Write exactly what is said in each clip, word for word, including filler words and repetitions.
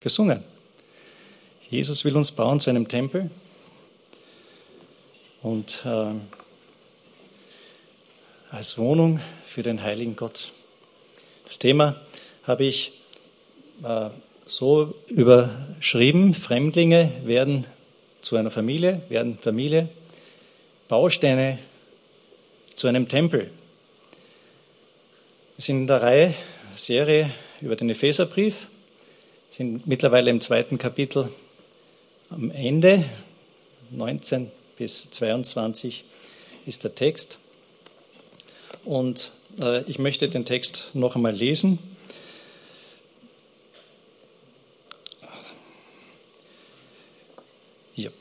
gesungen. Jesus will uns bauen zu einem Tempel und äh, als Wohnung für den heiligen Gott. Das Thema habe ich äh, so überschrieben: Fremdlinge werden zu einer Familie, werden Familie, Bausteine zu einem Tempel. Wir sind in der Reihe, Serie über den Epheserbrief, sind mittlerweile im zweiten Kapitel am Ende, neunzehn bis zweiundzwanzig ist der Text. Und äh, ich möchte den Text noch einmal lesen. Yep.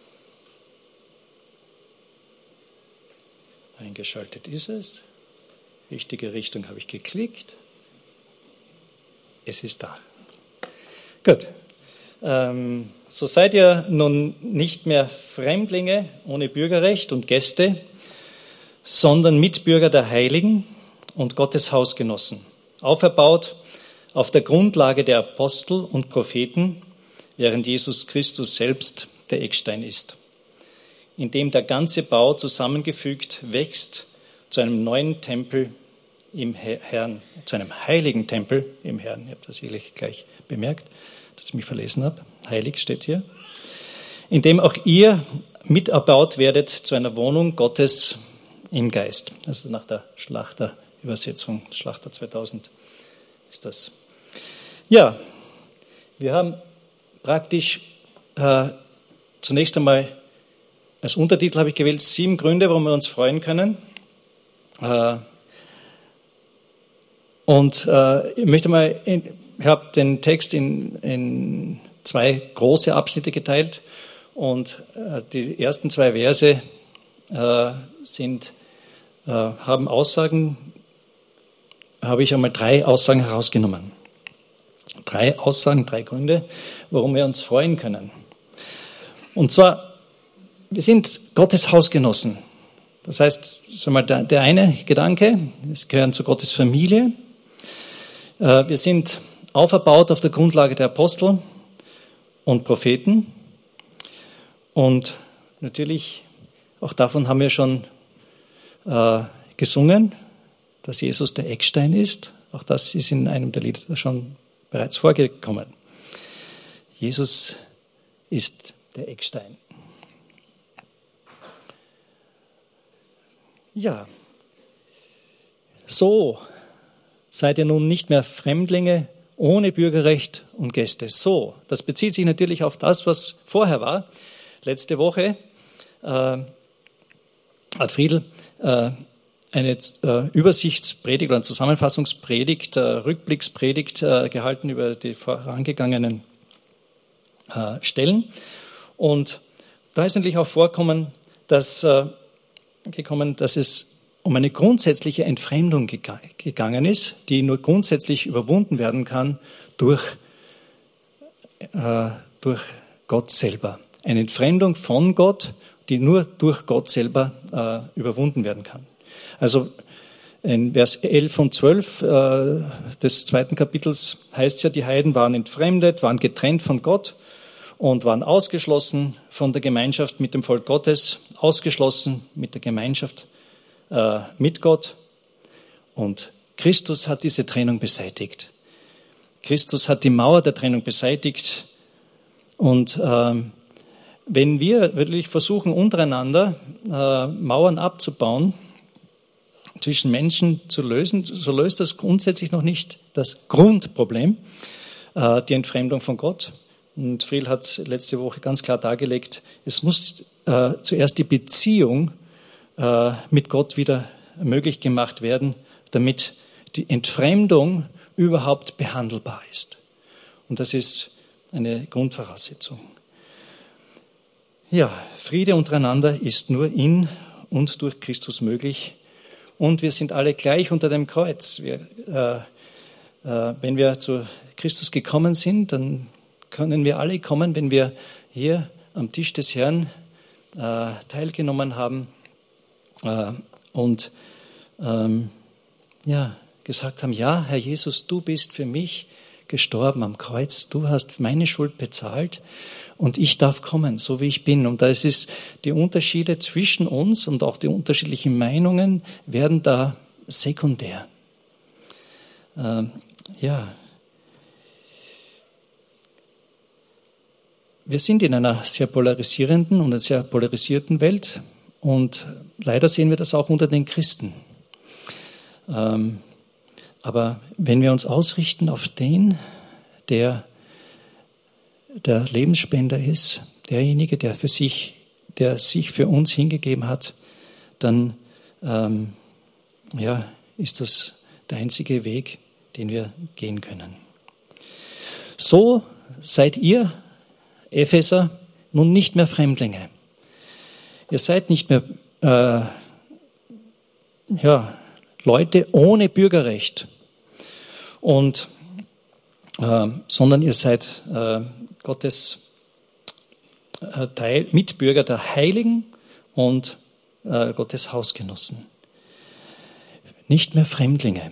Eingeschaltet ist es. Richtige Richtung habe ich geklickt. Es ist da. Gut. Ähm, so seid ihr nun nicht mehr Fremdlinge ohne Bürgerrecht und Gäste, sondern Mitbürger der Heiligen und Gottes Hausgenossen, auferbaut auf der Grundlage der Apostel und Propheten, während Jesus Christus selbst der Eckstein ist, in dem der ganze Bau zusammengefügt wächst zu einem neuen Tempel im Herrn, zu einem heiligen Tempel im Herrn. Ihr habt das sicherlich gleich bemerkt, dass ich mich verlesen habe. Heilig steht hier. In dem auch ihr mit erbaut werdet zu einer Wohnung Gottes im Geist. Also nach der Schlachter-Übersetzung, Schlachter zweitausend ist das. Ja, wir haben praktisch äh, zunächst einmal als Untertitel habe ich gewählt, sieben Gründe, warum wir uns freuen können. Äh, und äh, ich möchte mal, in, ich habe den Text in, in zwei große Abschnitte geteilt und äh, die ersten zwei Verse äh, sind, äh, haben Aussagen, habe ich einmal drei Aussagen herausgenommen. Drei Aussagen, drei Gründe, warum wir uns freuen können. Und zwar, wir sind Gottes Hausgenossen. Das heißt, sag mal, der, der eine Gedanke, wir gehören zu Gottes Familie. Wir sind auferbaut auf der Grundlage der Apostel und Propheten. Und natürlich, auch davon haben wir schon äh, gesungen, dass Jesus der Eckstein ist. Auch das ist in einem der Lieder schon bereits vorgekommen. Jesus ist der Eckstein. Ja, so seid ihr nun nicht mehr Fremdlinge ohne Bürgerrecht und Gäste. So, das bezieht sich natürlich auf das, was vorher war. Letzte Woche äh, hat Friedl äh, eine äh, Übersichtspredigt oder eine Zusammenfassungspredigt, äh, Rückblickspredigt äh, gehalten über die vorangegangenen äh, Stellen. Und da ist natürlich auch vorkommen, dass, äh, gekommen, dass es um eine grundsätzliche Entfremdung gega- gegangen ist, die nur grundsätzlich überwunden werden kann durch, äh, durch Gott selber. Eine Entfremdung von Gott, die nur durch Gott selber äh, überwunden werden kann. Also in Vers elf und zwölf äh, des zweiten Kapitels heißt es ja, die Heiden waren entfremdet, waren getrennt von Gott und waren ausgeschlossen von der Gemeinschaft mit dem Volk Gottes, ausgeschlossen mit der Gemeinschaft äh, mit Gott. Und Christus hat diese Trennung beseitigt. Christus hat die Mauer der Trennung beseitigt. Und ähm, wenn wir wirklich versuchen, untereinander äh, Mauern abzubauen, zwischen Menschen zu lösen, so löst das grundsätzlich noch nicht das Grundproblem, äh, die Entfremdung von Gott. Und Friedl hat letzte Woche ganz klar dargelegt, es muss äh, zuerst die Beziehung äh, mit Gott wieder möglich gemacht werden, damit die Entfremdung überhaupt behandelbar ist. Und das ist eine Grundvoraussetzung. Ja, Friede untereinander ist nur in und durch Christus möglich. Und wir sind alle gleich unter dem Kreuz. Wir, äh, äh, wenn wir zu Christus gekommen sind, dann können wir alle kommen, wenn wir hier am Tisch des Herrn äh, teilgenommen haben äh, und ähm, ja, gesagt haben, ja, Herr Jesus, du bist für mich gestorben am Kreuz. Du hast meine Schuld bezahlt und ich darf kommen, so wie ich bin. Und da ist es, die Unterschiede zwischen uns und auch die unterschiedlichen Meinungen werden da sekundär. Ähm, ja. Wir sind in einer sehr polarisierenden und einer sehr polarisierten Welt und leider sehen wir das auch unter den Christen. Ähm, aber wenn wir uns ausrichten auf den, der der Lebensspender ist, derjenige, der für sich, der sich für uns hingegeben hat, dann ähm, ja, ist das der einzige Weg, den wir gehen können. So seid ihr, Epheser, nun nicht mehr Fremdlinge. Ihr seid nicht mehr äh, ja, Leute ohne Bürgerrecht, und, äh, sondern ihr seid äh, Gottes äh, Teil, Mitbürger der Heiligen und äh, Gottes Hausgenossen. Nicht mehr Fremdlinge.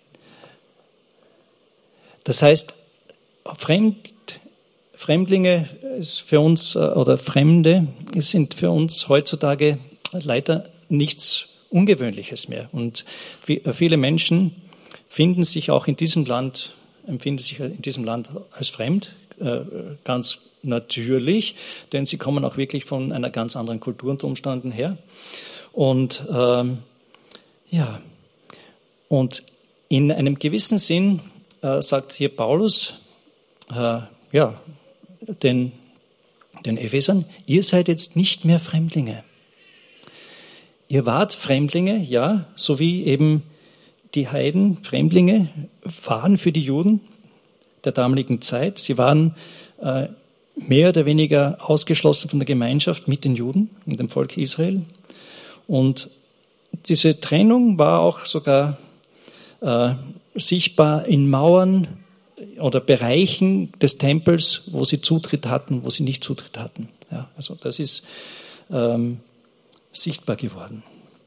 Das heißt, Fremd, Fremdlinge ist für uns, oder Fremde sind für uns heutzutage leider nichts Ungewöhnliches mehr. Und viele Menschen finden sich auch in diesem Land, empfinden sich in diesem Land als fremd, ganz natürlich, denn sie kommen auch wirklich von einer ganz anderen Kultur unter Umständen her. Und ähm, ja, und in einem gewissen Sinn äh, sagt hier Paulus, äh, ja, den, den Ephesern, ihr seid jetzt nicht mehr Fremdlinge. Ihr wart Fremdlinge, ja, so wie eben die Heiden Fremdlinge waren für die Juden der damaligen Zeit. Sie waren äh, mehr oder weniger ausgeschlossen von der Gemeinschaft mit den Juden, mit dem Volk Israel. Und diese Trennung war auch sogar äh, sichtbar in Mauern oder Bereichen des Tempels, wo sie Zutritt hatten, wo sie nicht Zutritt hatten. Ja, also das ist ähm, sichtbar geworden.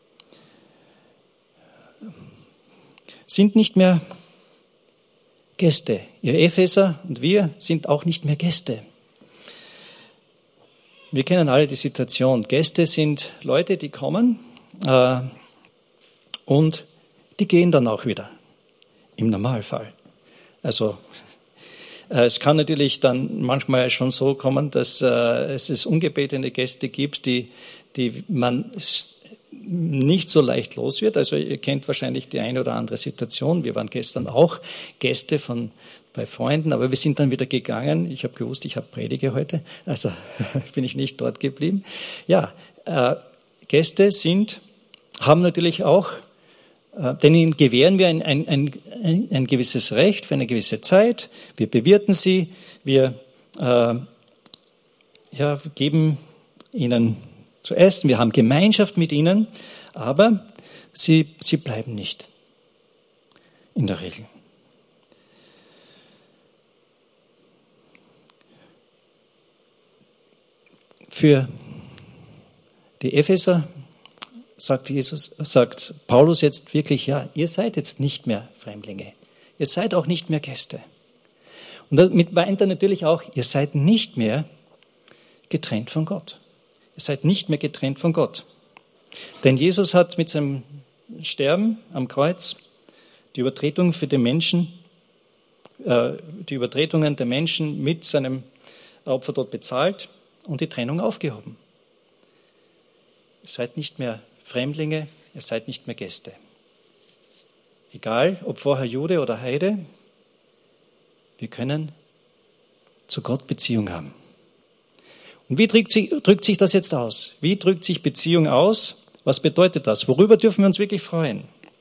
Sind nicht mehr Gäste. Ihr Epheser und wir sind auch nicht mehr Gäste. Wir kennen alle die Situation. Gäste sind Leute, die kommen äh, und die gehen dann auch wieder, im Normalfall. Also äh, es kann natürlich dann manchmal schon so kommen, dass äh, es, es ungebetene Gäste gibt, die, die man nicht so leicht los wird. Also ihr kennt wahrscheinlich die eine oder andere Situation. Wir waren gestern auch Gäste von bei Freunden, aber wir sind dann wieder gegangen. Ich habe gewusst, ich habe Predige heute, also bin ich nicht dort geblieben. Ja, äh, Gäste sind, haben natürlich auch, äh, denen gewähren wir ein, ein, ein, ein gewisses Recht für eine gewisse Zeit. Wir bewirten sie, wir äh, ja, geben ihnen zu essen, wir haben Gemeinschaft mit ihnen, aber sie, sie bleiben nicht in der Regel. Für die Epheser sagt Jesus, sagt Paulus jetzt wirklich, ja, ihr seid jetzt nicht mehr Fremdlinge, ihr seid auch nicht mehr Gäste. Und damit meint er natürlich auch, ihr seid nicht mehr getrennt von Gott. Ihr seid nicht mehr getrennt von Gott. Denn Jesus hat mit seinem Sterben am Kreuz die Übertretung für den Menschen, äh, die Übertretungen der Menschen mit seinem Opfer dort bezahlt und die Trennung aufgehoben. Ihr seid nicht mehr Fremdlinge, ihr seid nicht mehr Gäste. Egal, ob vorher Jude oder Heide, wir können zu Gott Beziehung haben. Und wie drückt sich, drückt sich das jetzt aus? Wie drückt sich Beziehung aus? Was bedeutet das? Worüber dürfen wir uns wirklich freuen?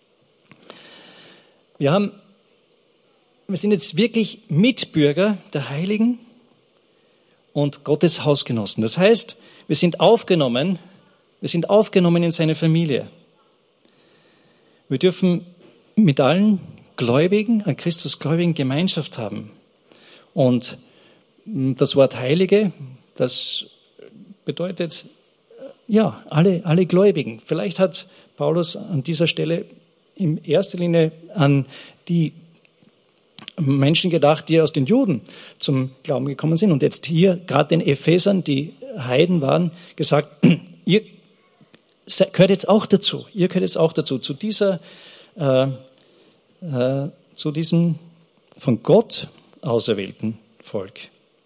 Wir haben, wir sind jetzt wirklich Mitbürger der Heiligen und Gottes Hausgenossen. Das heißt, wir sind aufgenommen, wir sind aufgenommen in seine Familie. Wir dürfen mit allen Gläubigen, an Christus Gläubigen Gemeinschaft haben. Und das Wort Heilige, das bedeutet, ja, alle, alle Gläubigen. Vielleicht hat Paulus an dieser Stelle in erster Linie an die Menschen gedacht, die aus den Juden zum Glauben gekommen sind. Und jetzt hier gerade den Ephesern, die Heiden waren, gesagt, ihr gehört jetzt auch dazu. Ihr gehört jetzt auch dazu, zu dieser, äh, äh, zu diesem von Gott auserwählten Volk.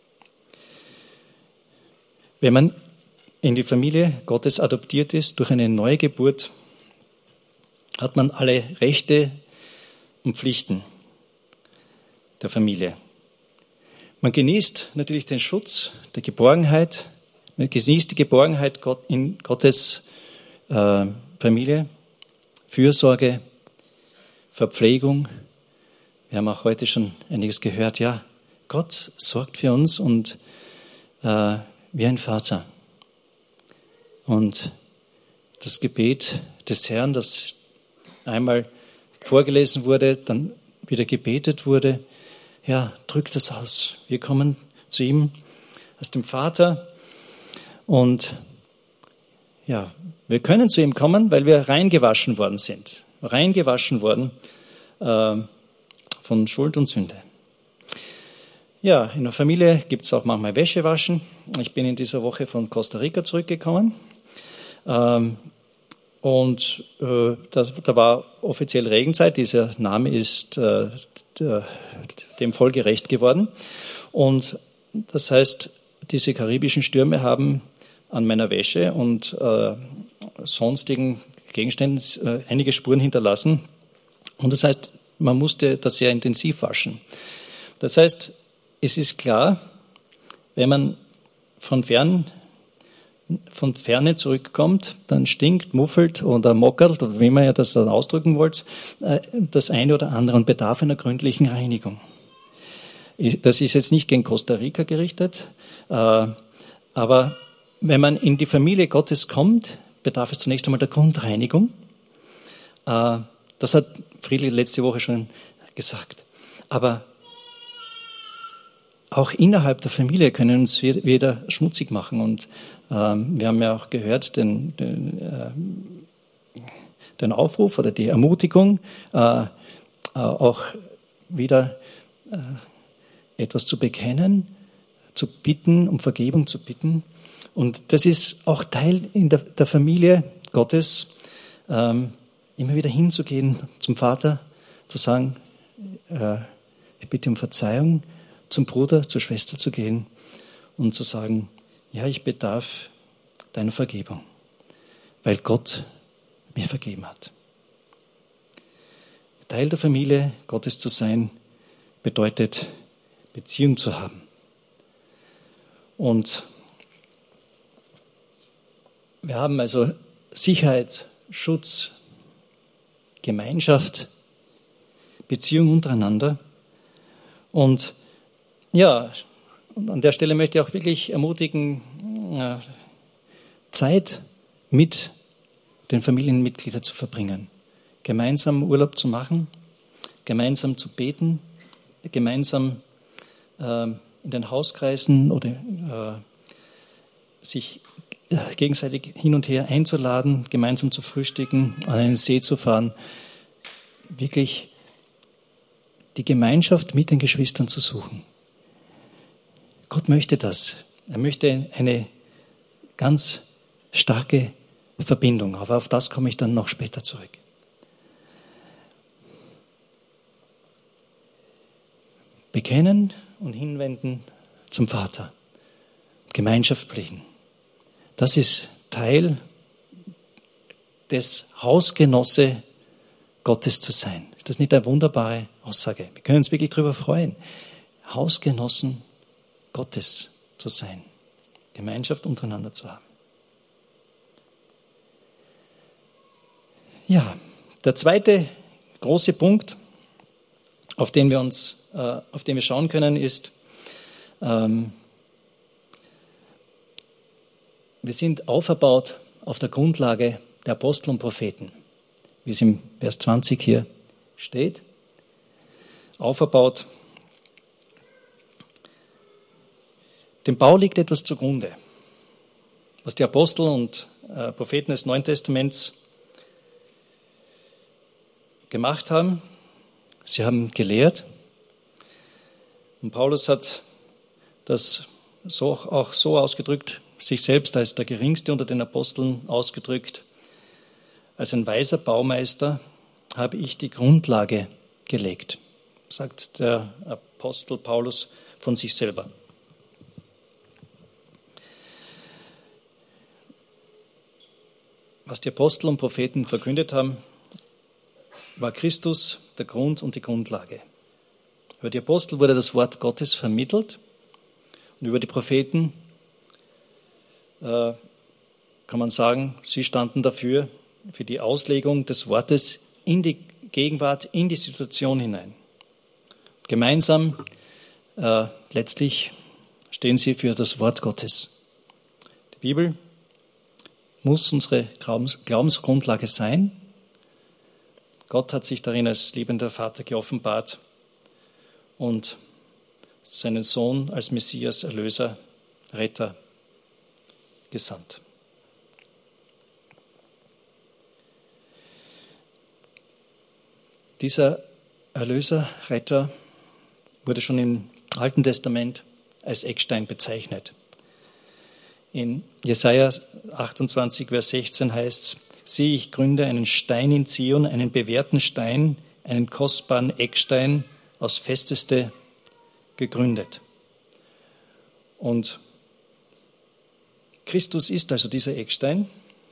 Wenn man in die Familie Gottes adoptiert ist durch eine Neugeburt, hat man alle Rechte und Pflichten der Familie. Man genießt natürlich den Schutz der Geborgenheit, man genießt die Geborgenheit in Gottes äh, Familie, Fürsorge, Verpflegung. Wir haben auch heute schon einiges gehört. Ja, Gott sorgt für uns und äh, wie ein Vater. Und das Gebet des Herrn, das einmal vorgelesen wurde, dann wieder gebetet wurde, ja, drückt das aus. Wir kommen zu ihm aus dem Vater und ja, wir können zu ihm kommen, weil wir reingewaschen worden sind. Reingewaschen worden äh, von Schuld und Sünde. Ja, in der Familie gibt es auch manchmal Wäschewaschen. Ich bin in dieser Woche von Costa Rica zurückgekommen. Ähm, und äh, das, da war offiziell Regenzeit. Dieser Name ist äh, der, dem voll gerecht geworden. Und das heißt, diese karibischen Stürme haben an meiner Wäsche und äh, sonstigen Gegenständen äh, einige Spuren hinterlassen. Und das heißt, man musste das sehr intensiv waschen. Das heißt, es ist klar, wenn man von fern, von Ferne zurückkommt, dann stinkt, muffelt oder mockert, oder wie man ja das dann ausdrücken wollt, das eine oder andere und bedarf einer gründlichen Reinigung. Das ist jetzt nicht gegen Costa Rica gerichtet, aber wenn man in die Familie Gottes kommt, bedarf es zunächst einmal der Grundreinigung. Das hat Friedli letzte Woche schon gesagt. Aber auch innerhalb der Familie können uns wieder schmutzig machen. Und ähm, wir haben ja auch gehört, den, den, äh, den Aufruf oder die Ermutigung, äh, äh, auch wieder äh, etwas zu bekennen, zu bitten, um Vergebung zu bitten. Und das ist auch Teil in der, der Familie Gottes, ähm, immer wieder hinzugehen zum Vater, zu sagen, äh, ich bitte um Verzeihung, zum Bruder, zur Schwester zu gehen und zu sagen, ja, ich bedarf deiner Vergebung, weil Gott mir vergeben hat. Teil der Familie Gottes zu sein, bedeutet, Beziehung zu haben. Und wir haben also Sicherheit, Schutz, Gemeinschaft, Beziehung untereinander. Und ja, und an der Stelle möchte ich auch wirklich ermutigen, Zeit mit den Familienmitgliedern zu verbringen, gemeinsam Urlaub zu machen, gemeinsam zu beten, gemeinsam äh, in den Hauskreisen oder äh, sich gegenseitig hin und her einzuladen, gemeinsam zu frühstücken, an einen See zu fahren, wirklich die Gemeinschaft mit den Geschwistern zu suchen. Gott möchte das. Er möchte eine ganz starke Verbindung, aber auf das komme ich dann noch später zurück. Bekennen und hinwenden zum Vater. Gemeinschaft pflegen. Das ist Teil des Hausgenosse Gottes zu sein. Ist das nicht eine wunderbare Aussage? Wir können uns wirklich darüber freuen. Hausgenossen Gottes zu sein. Gemeinschaft untereinander zu haben. Ja, der zweite große Punkt, auf den wir uns, äh, auf den wir schauen können, ist, ähm, wir sind auferbaut auf der Grundlage der Apostel und Propheten, wie es im Vers zwanzig hier steht. Auferbaut. Dem Bau liegt etwas zugrunde, was die Apostel und äh, Propheten des Neuen Testaments gemacht haben. Sie haben gelehrt, Und Paulus hat das so, auch so ausgedrückt, sich selbst als der Geringste unter den Aposteln ausgedrückt. Als ein weiser Baumeister habe ich die Grundlage gelegt, sagt der Apostel Paulus von sich selber. Was die Apostel und Propheten verkündet haben, war Christus der Grund und die Grundlage. Über die Apostel wurde das Wort Gottes vermittelt und über die Propheten äh, kann man sagen, sie standen dafür, für die Auslegung des Wortes in die Gegenwart, in die Situation hinein. Gemeinsam äh, letztlich stehen sie für das Wort Gottes. Die Bibel muss unsere Glaubens- Glaubensgrundlage sein. Gott hat sich darin als liebender Vater geoffenbart und seinen Sohn als Messias, Erlöser, Retter gesandt. Dieser Erlöser, Retter wurde schon im Alten Testament als Eckstein bezeichnet. In Jesaja achtundzwanzig, Vers sechzehn heißt es: Siehe, ich gründe einen Stein in Zion, einen bewährten Stein, einen kostbaren Eckstein, aus Festeste gegründet. Und Christus ist also dieser Eckstein.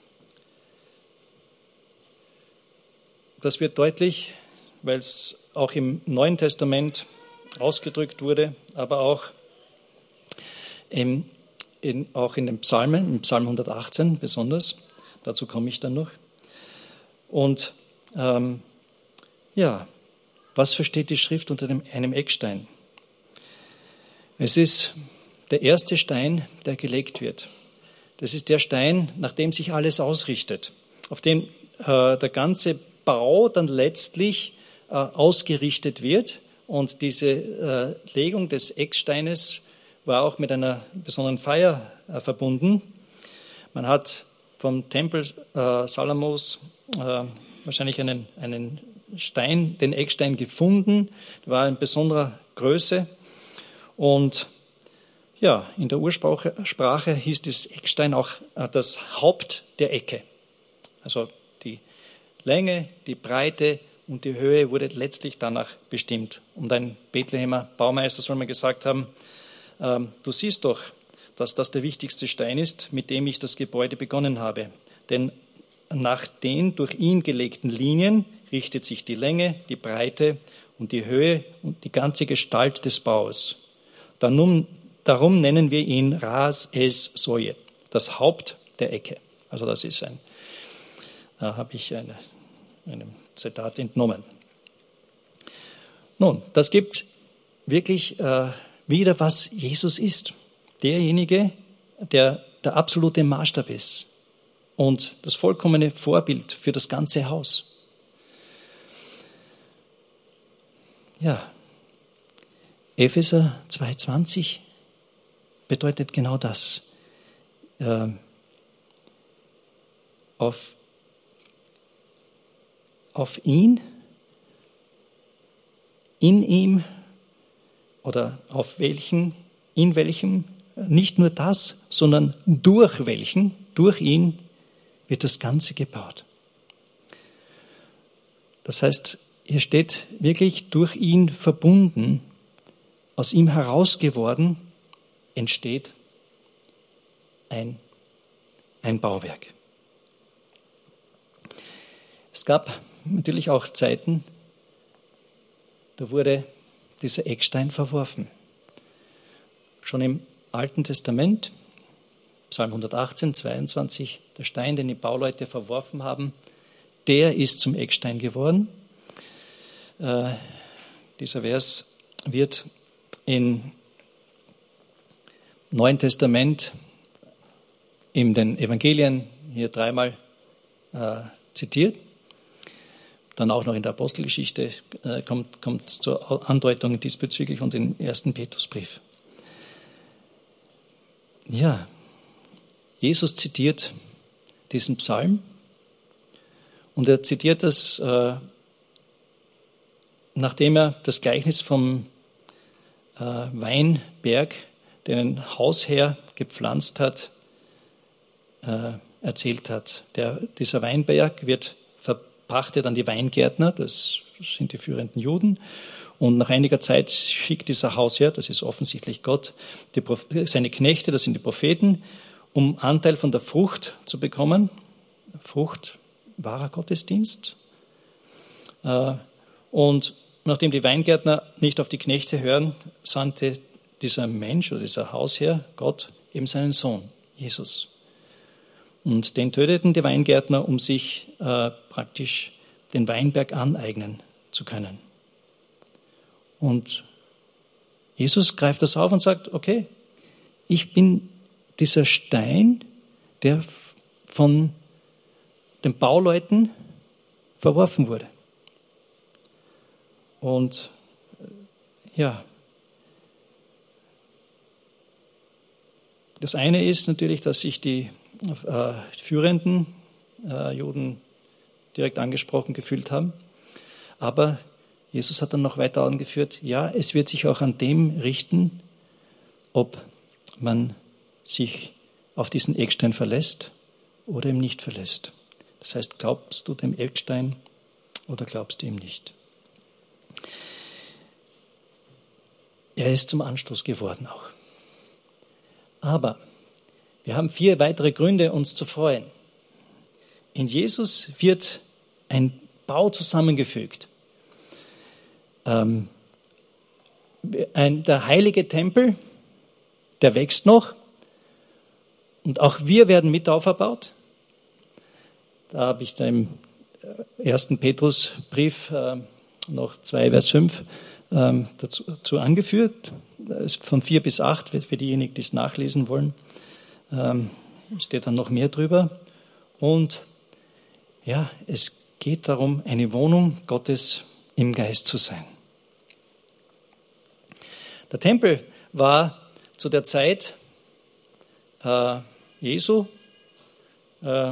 Das wird deutlich, weil es auch im Neuen Testament ausgedrückt wurde, aber auch, im, in, auch in den Psalmen, im Psalm hundertachtzehn besonders. Dazu komme ich dann noch. Und ähm, ja, was versteht die Schrift unter dem, einem Eckstein? Es ist der erste Stein, der gelegt wird. Das ist der Stein, nach dem sich alles ausrichtet, auf dem äh, der ganze Bau dann letztlich äh, ausgerichtet wird. Und diese äh, Legung des Ecksteines war auch mit einer besonderen Feier äh, verbunden. Man hat vom Tempel äh, Salomos äh, wahrscheinlich einen, einen Stein, den Eckstein gefunden, der war in besonderer Größe. Und ja, in der Ursprache hieß das Eckstein auch äh, das Haupt der Ecke. Also die Länge, die Breite und die Höhe wurde letztlich danach bestimmt. Und ein Bethlehemer Baumeister soll mal gesagt haben, ähm, du siehst doch, dass das der wichtigste Stein ist, mit dem ich das Gebäude begonnen habe. Denn nach den durch ihn gelegten Linien richtet sich die Länge, die Breite und die Höhe und die ganze Gestalt des Baus. Darum, darum nennen wir ihn Ras es Soje, das Haupt der Ecke. Also das ist ein, da habe ich eine, einem Zitat entnommen. Nun, das gibt wirklich äh, wieder, was Jesus ist. Derjenige, der der absolute Maßstab ist und das vollkommene Vorbild für das ganze Haus. Ja, Epheser zwei zwanzig bedeutet genau das. Äh, auf, auf ihn, in ihm oder auf welchen, in welchem, nicht nur das, sondern durch welchen, durch ihn wird das Ganze gebaut. Das heißt, hier steht wirklich durch ihn verbunden, aus ihm heraus geworden, entsteht ein, ein Bauwerk. Es gab natürlich auch Zeiten, da wurde dieser Eckstein verworfen. Schon im Alten Testament, Psalm hundertachtzehn, zweiundzwanzig, der Stein, den die Bauleute verworfen haben, der ist zum Eckstein geworden. Äh, dieser Vers wird im Neuen Testament in den Evangelien hier dreimal äh, zitiert. Dann auch noch in der Apostelgeschichte äh, kommt, kommt zur Andeutung diesbezüglich und im ersten Petrusbrief. Ja, Jesus zitiert diesen Psalm und er zitiert das, äh, nachdem er das Gleichnis vom äh, Weinberg, den ein Hausherr gepflanzt hat, äh, erzählt hat. Der, dieser Weinberg wird verpachtet an die Weingärtner, das sind die führenden Juden. Und nach einiger Zeit schickt dieser Hausherr, das ist offensichtlich Gott, die, seine Knechte, das sind die Propheten, um Anteil von der Frucht zu bekommen. Frucht, wahrer Gottesdienst. Und nachdem die Weingärtner nicht auf die Knechte hören, sandte dieser Mensch oder dieser Hausherr, Gott, eben seinen Sohn, Jesus. Und den töteten die Weingärtner, um sich äh, praktisch den Weinberg aneignen zu können. Und Jesus greift das auf und sagt, okay, ich bin dieser Stein, der von den Bauleuten verworfen wurde. Und ja, das eine ist natürlich, dass sich die äh, führenden äh, Juden direkt angesprochen gefühlt haben. Aber Jesus hat dann noch weiter angeführt, ja, es wird sich auch an dem richten, ob man sich auf diesen Eckstein verlässt oder ihm nicht verlässt. Das heißt, glaubst du dem Eckstein oder glaubst du ihm nicht? Er ist zum Anstoß geworden auch. Aber wir haben vier weitere Gründe, uns zu freuen. In Jesus wird ein Bau zusammengefügt. Ähm, ein, der heilige Tempel, der wächst noch. Und auch wir werden mit auferbaut. Da habe ich da im ersten Petrusbrief äh, noch zwei, Vers fünf ähm, dazu, dazu angeführt. Von vier bis acht, für diejenigen, die es nachlesen wollen, ähm, steht dann noch mehr drüber. Und ja, es geht darum, eine Wohnung Gottes im Geist zu sein. Der Tempel war zu der Zeit äh, Jesu äh,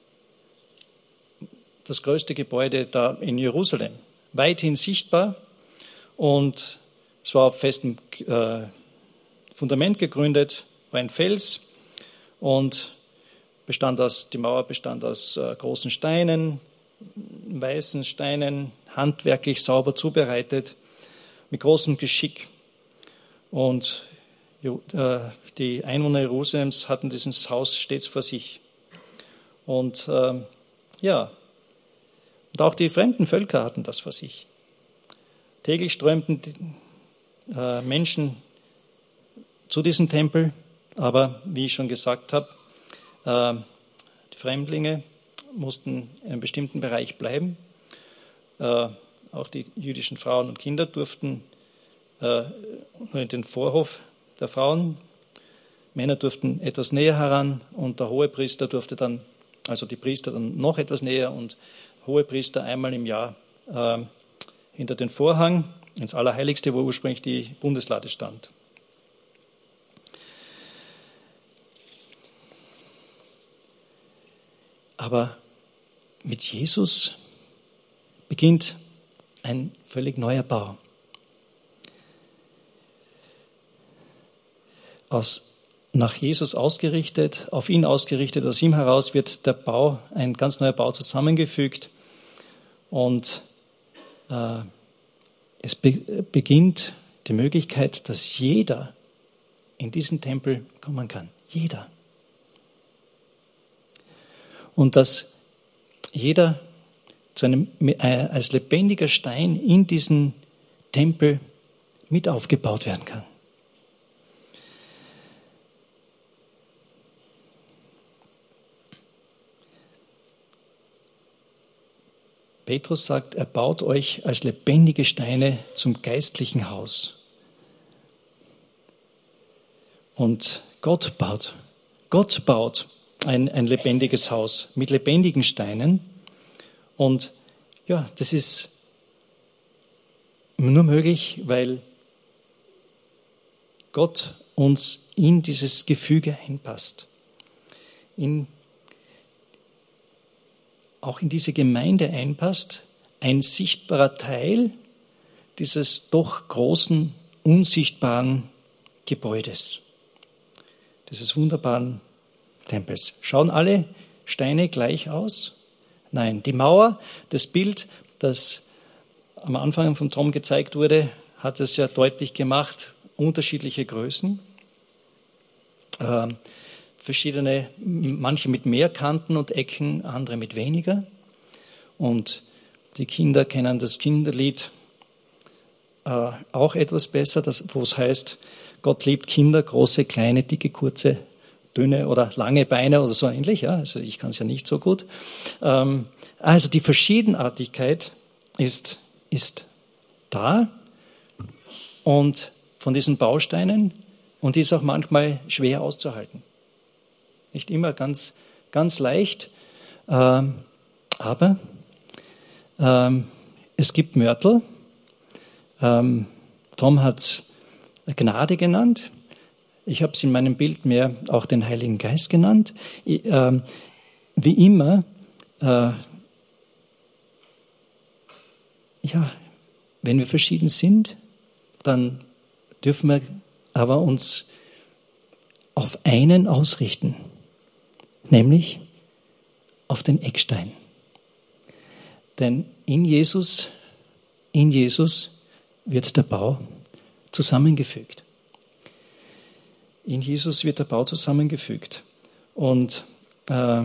das größte Gebäude da in Jerusalem, weithin sichtbar, und es war auf festem äh, Fundament gegründet, war ein Fels und bestand aus, die Mauer bestand aus äh, großen Steinen, weißen Steinen, handwerklich sauber zubereitet, mit großem Geschick. Und äh, die Einwohner Jerusalems hatten dieses Haus stets vor sich. Und äh, ja, und auch die fremden Völker hatten das vor sich. Täglich strömten die, äh, Menschen zu diesem Tempel, aber wie ich schon gesagt habe, äh, die Fremdlinge mussten in einem bestimmten Bereich bleiben. Äh, auch die jüdischen Frauen und Kinder durften äh, nur in den Vorhof der Frauen. Männer durften etwas näher heran und der Hohepriester durfte dann, also die Priester dann noch etwas näher, und Hohepriester einmal im Jahr äh, hinter den Vorhang ins Allerheiligste, wo ursprünglich die Bundeslade stand. Aber mit Jesus beginnt ein völlig neuer Bau. Aus, nach Jesus ausgerichtet, auf ihn ausgerichtet, aus ihm heraus wird der Bau, ein ganz neuer Bau zusammengefügt, und äh, es be- beginnt die Möglichkeit, dass jeder in diesen Tempel kommen kann. Jeder. Und dass jeder zu einem, als lebendiger Stein in diesen Tempel mit aufgebaut werden kann. Petrus sagt, er baut euch als lebendige Steine zum geistlichen Haus. Und Gott baut, Gott baut ein, ein lebendiges Haus mit lebendigen Steinen. Und ja, das ist nur möglich, weil Gott uns in dieses Gefüge einpasst. In auch in diese Gemeinde einpasst, ein sichtbarer Teil dieses doch großen unsichtbaren Gebäudes, dieses wunderbaren Tempels. Schauen alle Steine gleich aus? Nein, die Mauer, das Bild, das am Anfang von Tom gezeigt wurde, hat es ja deutlich gemacht, unterschiedliche Größen, äh, verschiedene, manche mit mehr Kanten und Ecken, andere mit weniger. Und die Kinder kennen das Kinderlied äh, auch etwas besser, das, wo es heißt, Gott liebt Kinder, große, kleine, dicke, kurze, dünne oder lange Beine oder so ähnlich. Ja, also ich kann es ja nicht so gut. Ähm, also die Verschiedenartigkeit ist, ist da und von diesen Bausteinen und die ist auch manchmal schwer auszuhalten. Nicht immer ganz, ganz leicht, ähm, aber ähm, es gibt Mörtel. Ähm, Tom hat es Gnade genannt. Ich habe es in meinem Bild mehr auch den Heiligen Geist genannt. Ich, ähm, wie immer, äh, ja, wenn wir verschieden sind, dann dürfen wir aber uns auf einen ausrichten, nämlich auf den Eckstein. Denn in Jesus, in Jesus wird der Bau zusammengefügt. In Jesus wird der Bau zusammengefügt. Und äh,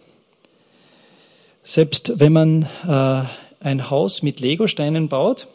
selbst wenn man äh, ein Haus mit Legosteinen baut,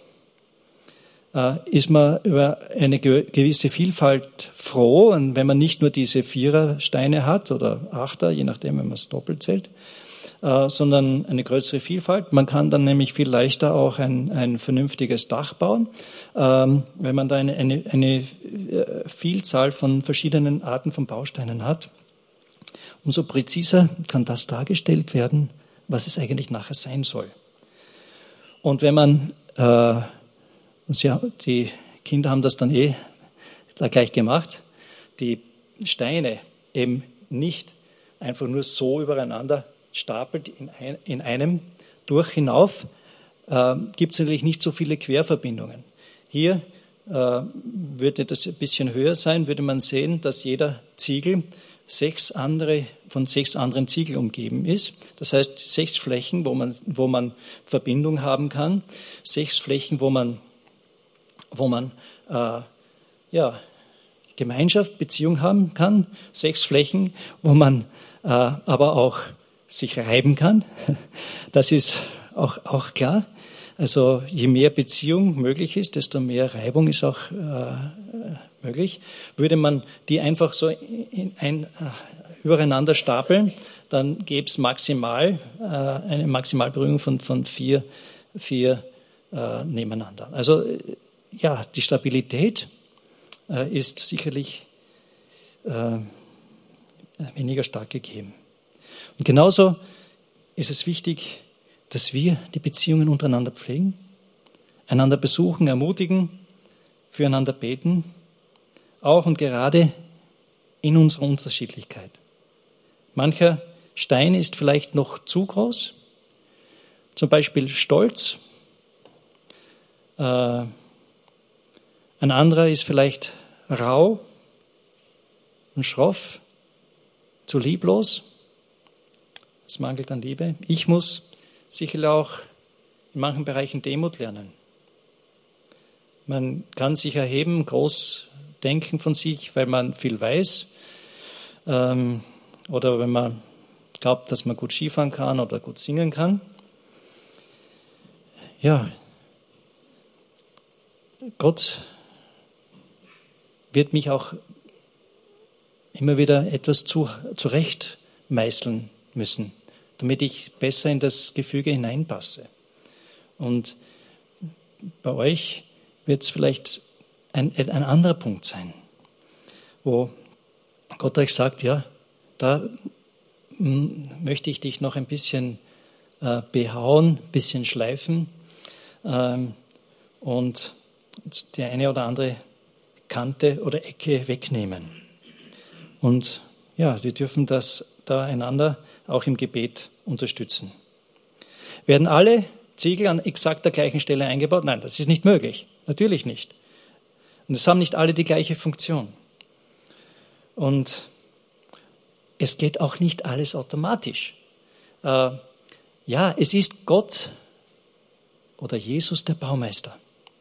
äh, ist man über eine ge- gewisse Vielfalt froh. Und wenn man nicht nur diese Vierersteine hat oder Achter, je nachdem, wenn man es doppelt zählt, äh, sondern eine größere Vielfalt. Man kann dann nämlich viel leichter auch ein, ein vernünftiges Dach bauen, ähm, wenn man da eine, eine, eine Vielzahl von verschiedenen Arten von Bausteinen hat. Umso präziser kann das dargestellt werden, was es eigentlich nachher sein soll. Und wenn man, äh, ja, die Kinder haben das dann eh da gleich gemacht, die Steine eben nicht einfach nur so übereinander stapelt in, ein, in einem durch hinauf, äh, gibt es natürlich nicht so viele Querverbindungen. Hier äh, würde das ein bisschen höher sein, würde man sehen, dass jeder Ziegel sechs andere, von sechs anderen Ziegeln umgeben ist. Das heißt, sechs Flächen, wo man, wo man Verbindung haben kann, sechs Flächen, wo man, wo man äh, ja, Gemeinschaft, Beziehung haben kann, sechs Flächen, wo man äh, aber auch sich reiben kann. Das ist auch, auch klar. Also je mehr Beziehung möglich ist, desto mehr Reibung ist auch äh, möglich. Würde man die einfach so in ein, äh, übereinander stapeln, dann gäbe es maximal äh, eine Maximalberührung von, von vier, vier äh, nebeneinander. Also äh, ja, die Stabilität äh, ist sicherlich äh, weniger stark gegeben. Und genauso ist es wichtig, dass wir die Beziehungen untereinander pflegen, einander besuchen, ermutigen, füreinander beten, auch und gerade in unserer Unterschiedlichkeit. Mancher Stein ist vielleicht noch zu groß, zum Beispiel Stolz. Äh, ein anderer ist vielleicht rau und schroff, zu lieblos. Es mangelt an Liebe. Ich muss sicherlich auch in manchen Bereichen Demut lernen. Man kann sich erheben, groß denken von sich, weil man viel weiß. Ähm, oder wenn man glaubt, dass man gut Skifahren kann oder gut singen kann. Ja, Gott wird mich auch immer wieder etwas zu, zurechtmeißeln müssen, damit ich besser in das Gefüge hineinpasse. Und bei euch wird es vielleicht ein, ein anderer Punkt sein, wo Gott euch sagt, ja, da m, möchte ich dich noch ein bisschen äh, behauen, ein bisschen schleifen ähm, und die eine oder andere Kante oder Ecke wegnehmen. Und ja, wir dürfen das da einander auch im Gebet unterstützen. Werden alle Ziegel an exakt der gleichen Stelle eingebaut? Nein, das ist nicht möglich. Natürlich nicht. Und es haben nicht alle die gleiche Funktion. Und es geht auch nicht alles automatisch. Äh, ja, es ist Gott oder Jesus der Baumeister.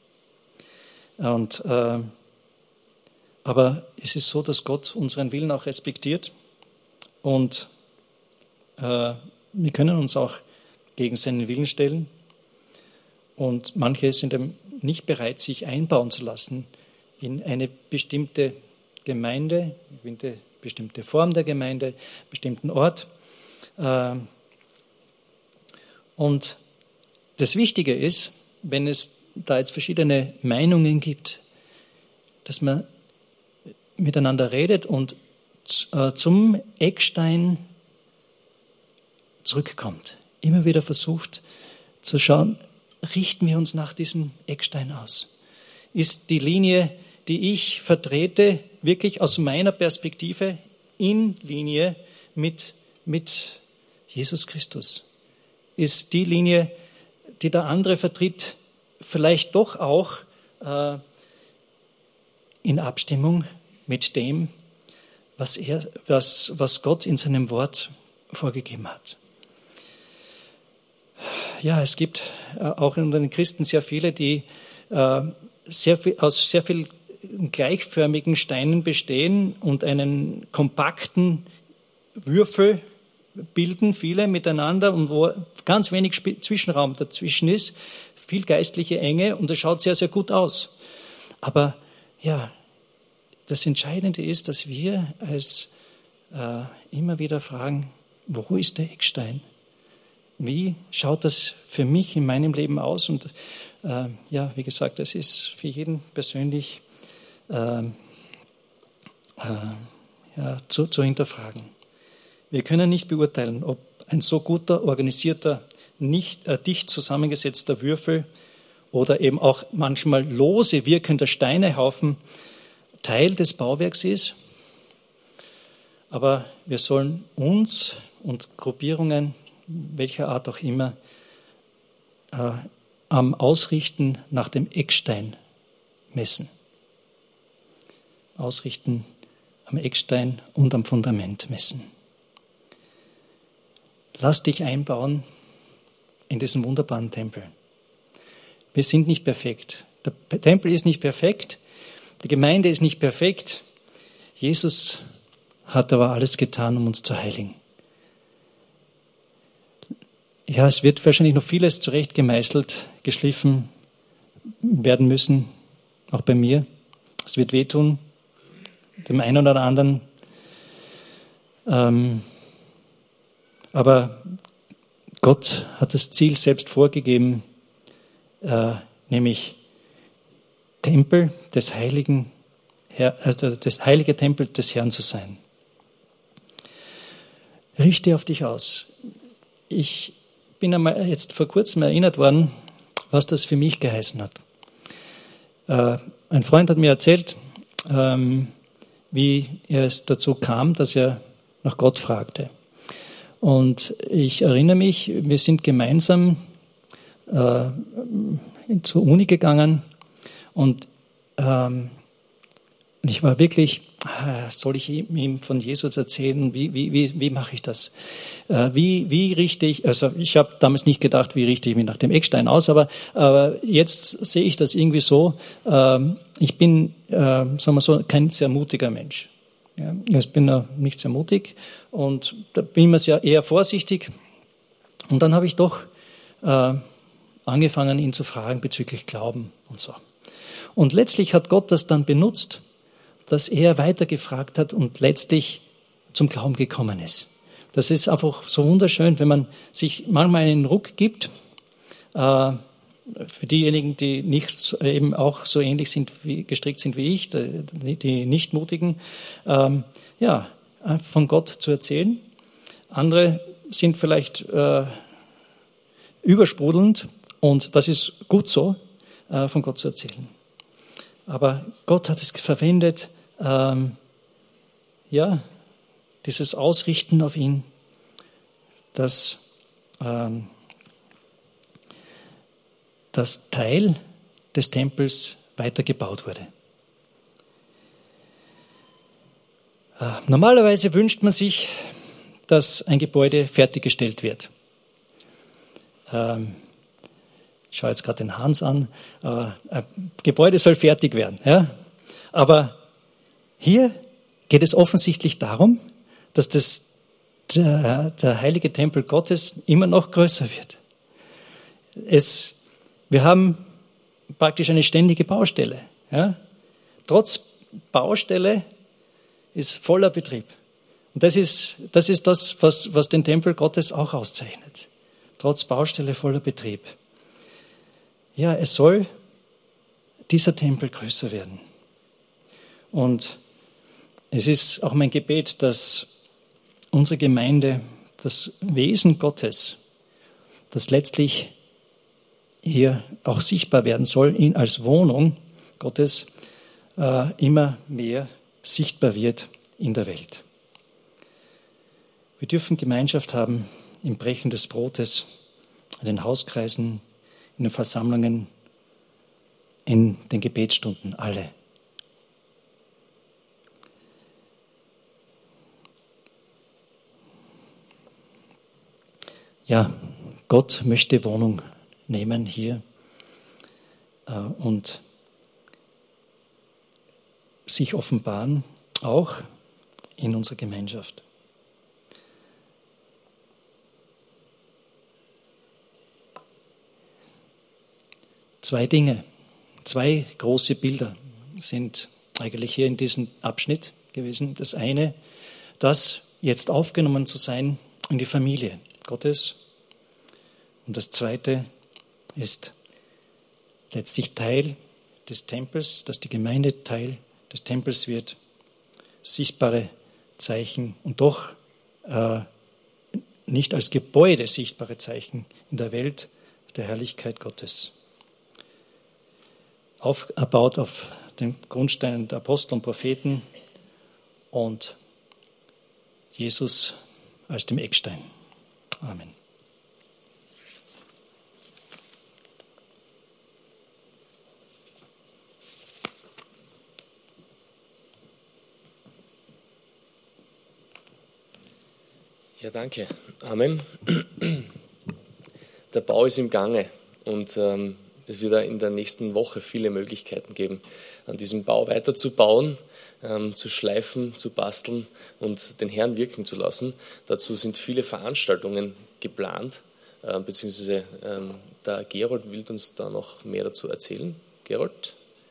Und, äh, aber es ist so, dass Gott unseren Willen auch respektiert und äh, wir können uns auch gegen seinen Willen stellen und manche sind eben nicht bereit, sich einbauen zu lassen in eine bestimmte Gemeinde, eine bestimmte Form der Gemeinde, einen bestimmten Ort. Und das Wichtige ist, wenn es da jetzt verschiedene Meinungen gibt, dass man miteinander redet und zum Eckstein zurückkommt. Immer wieder versucht zu schauen, richten wir uns nach diesem Eckstein aus? Ist die Linie, die ich vertrete, wirklich aus meiner Perspektive in Linie mit, mit Jesus Christus? Ist die Linie, die der andere vertritt, vielleicht doch auch äh, in Abstimmung mit dem, was, er, was, was Gott in seinem Wort vorgegeben hat? Ja, es gibt äh, auch unter den Christen sehr viele, die äh, sehr viel, aus sehr vielen gleichförmigen Steinen bestehen und einen kompakten Würfel bilden, viele miteinander, und wo ganz wenig Sp- Zwischenraum dazwischen ist, viel geistliche Enge, und das schaut sehr, sehr gut aus. Aber ja, das Entscheidende ist, dass wir als äh, immer wieder fragen, wo ist der Eckstein? Wie schaut das für mich in meinem Leben aus? Und äh, ja, wie gesagt, das ist für jeden persönlich äh, äh, ja, zu, zu hinterfragen. Wir können nicht beurteilen, ob ein so guter, organisierter, nicht äh, dicht zusammengesetzter Würfel oder eben auch manchmal lose wirkender Steinehaufen Teil des Bauwerks ist. Aber wir sollen uns und Gruppierungen, welcher Art auch immer, äh, am Ausrichten nach dem Eckstein messen. Ausrichten am Eckstein und am Fundament messen. Lass dich einbauen in diesen wunderbaren Tempel. Wir sind nicht perfekt. Der Tempel ist nicht perfekt, die Gemeinde ist nicht perfekt. Jesus hat aber alles getan, um uns zu heiligen. Ja, es wird wahrscheinlich noch vieles zurecht gemeißelt, geschliffen werden müssen, auch bei mir. Es wird wehtun, dem einen oder anderen. Ähm, aber Gott hat das Ziel selbst vorgegeben, äh, nämlich Tempel des heiligen, Herr, also das heilige Tempel des Herrn zu sein. Richte auf dich aus. Ich bin einmal jetzt vor kurzem erinnert worden, was das für mich geheißen hat. Äh, ein Freund hat mir erzählt, ähm, wie es dazu kam, dass er nach Gott fragte. Und ich erinnere mich, wir sind gemeinsam äh, zur Uni gegangen und ähm, ich war wirklich, soll ich ihm von Jesus erzählen? Wie, wie, wie, wie mache ich das? Wie, wie richte ich, also ich habe damals nicht gedacht, wie richte ich mich nach dem Eckstein aus, aber, aber jetzt sehe ich das irgendwie so, ich bin, sagen wir so, kein sehr mutiger Mensch. Ich bin nicht sehr mutig und da bin ich sehr eher vorsichtig. Und dann habe ich doch angefangen, ihn zu fragen bezüglich Glauben und so. Und letztlich hat Gott das dann benutzt, dass er weitergefragt hat und letztlich zum Glauben gekommen ist. Das ist einfach so wunderschön, wenn man sich manchmal einen Ruck gibt, äh, für diejenigen, die nicht eben auch so ähnlich sind, wie, gestrickt sind wie ich, die, die Nichtmutigen, ähm, ja, von Gott zu erzählen. Andere sind vielleicht äh, übersprudelnd und das ist gut so, äh, von Gott zu erzählen. Aber Gott hat es verwendet, ähm, ja, dieses Ausrichten auf ihn, dass ähm, das Teil des Tempels weitergebaut wurde. Normalerweise wünscht man sich, dass ein Gebäude fertiggestellt wird. Ähm, ich schaue jetzt gerade den Hans an. Äh, ein Gebäude soll fertig werden. Ja? Aber hier geht es offensichtlich darum, dass das, der, der heilige Tempel Gottes immer noch größer wird. Es, wir haben praktisch eine ständige Baustelle. Ja? Trotz Baustelle ist voller Betrieb. Und das ist das, ist das was, was den Tempel Gottes auch auszeichnet. Trotz Baustelle voller Betrieb. Ja, es soll dieser Tempel größer werden. Und es ist auch mein Gebet, dass unsere Gemeinde das Wesen Gottes, das letztlich hier auch sichtbar werden soll, ihn als Wohnung Gottes, äh, immer mehr sichtbar wird in der Welt. Wir dürfen Gemeinschaft haben im Brechen des Brotes, in den Hauskreisen, in den Versammlungen, in den Gebetsstunden, alle. Ja, Gott möchte Wohnung nehmen hier äh, und sich offenbaren, auch in unserer Gemeinschaft. Zwei Dinge, zwei große Bilder sind eigentlich hier in diesem Abschnitt gewesen. Das eine, das jetzt aufgenommen zu sein in die Familie Gottes. Und das zweite ist letztlich Teil des Tempels, dass die Gemeinde Teil des Tempels wird, sichtbare Zeichen und doch äh, nicht als Gebäude sichtbare Zeichen in der Welt der Herrlichkeit Gottes. Aufgebaut auf den Grundsteinen der Apostel und Propheten und Jesus als dem Eckstein. Amen. Ja, danke. Amen. Der Bau ist im Gange und ähm, es wird in der nächsten Woche viele Möglichkeiten geben, an diesem Bau weiterzubauen, ähm, zu schleifen, zu basteln und den Herrn wirken zu lassen. Dazu sind viele Veranstaltungen geplant, äh, beziehungsweise ähm, der Gerold will uns da noch mehr dazu erzählen. Gerold?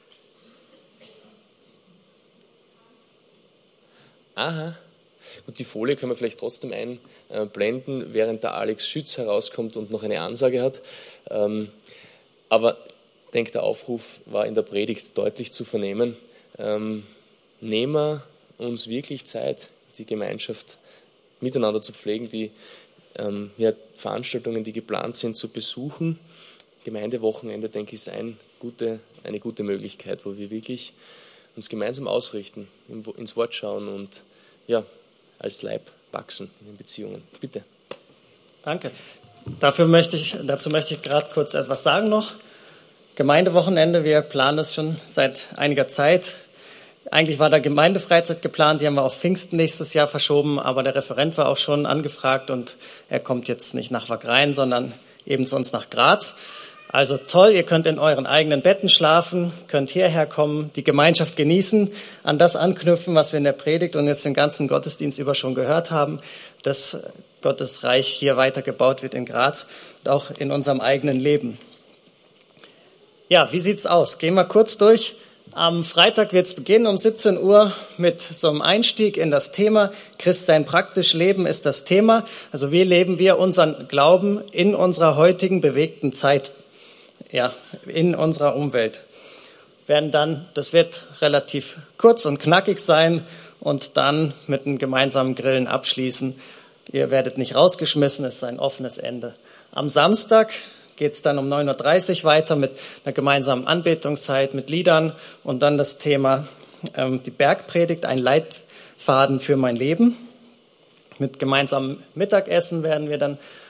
Aha. Und die Folie können wir vielleicht trotzdem einblenden, während der Alex Schütz herauskommt und noch eine Ansage hat. Aber ich denke, der Aufruf war in der Predigt deutlich zu vernehmen. Nehmen wir uns wirklich Zeit, die Gemeinschaft miteinander zu pflegen, die ja, Veranstaltungen, die geplant sind, zu besuchen. Gemeindewochenende, denke ich, ist ein gute, eine gute Möglichkeit, wo wir wirklich uns gemeinsam ausrichten, ins Wort schauen und ja, als Leib wachsen in den Beziehungen. Bitte. Danke. Dafür möchte ich, dazu möchte ich gerade kurz etwas sagen noch. Gemeindewochenende, wir planen das schon seit einiger Zeit. Eigentlich war da Gemeindefreizeit geplant, die haben wir auf Pfingsten nächstes Jahr verschoben, aber der Referent war auch schon angefragt und er kommt jetzt nicht nach Wagrain, sondern eben zu uns nach Graz. Also toll, ihr könnt in euren eigenen Betten schlafen, könnt hierher kommen, die Gemeinschaft genießen, an das anknüpfen, was wir in der Predigt und jetzt den ganzen Gottesdienst über schon gehört haben, dass Gottes Reich hier weitergebaut wird in Graz und auch in unserem eigenen Leben. Ja, wie sieht's aus? Gehen wir kurz durch. Am Freitag wird es beginnen um siebzehn Uhr mit so einem Einstieg in das Thema. Christsein praktisch leben ist das Thema. Also wie leben wir unseren Glauben in unserer heutigen bewegten Zeit? Ja, in unserer Umwelt. Werden dann, das wird relativ kurz und knackig sein und dann mit einem gemeinsamen Grillen abschließen. Ihr werdet nicht rausgeschmissen, es ist ein offenes Ende. Am Samstag geht es dann um neun Uhr dreißig weiter mit einer gemeinsamen Anbetungszeit, mit Liedern und dann das Thema ähm, die Bergpredigt, ein Leitfaden für mein Leben. Mit gemeinsamem Mittagessen werden wir dann